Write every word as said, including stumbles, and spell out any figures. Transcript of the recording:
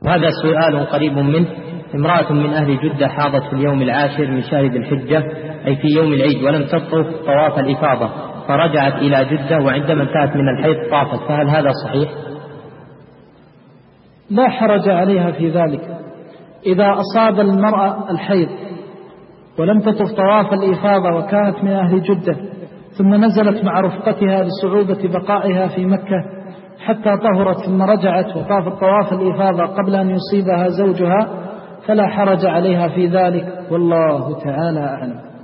وهذا سؤال قريب منه: امرأة من أهل جدة حاضت في اليوم العاشر من شهر ذي الحجة أي في يوم العيد ولم تطف طواف الإفاضة، فرجعت إلى جدة وعندما انتهت من الحيض طافت، فهل هذا صحيح؟ لا حرج عليها في ذلك. إذا أصاب المرأة الحيض ولم تطف طواف الإفاضة وكانت من أهل جدة ثم نزلت مع رفقتها لصعوبة بقائها في مكة حتى طهرت ثم رجعت وطافت طواف الإفاضة قبل أن يصيبها زوجها، فلا حرج عليها في ذلك، والله تعالى أعلم.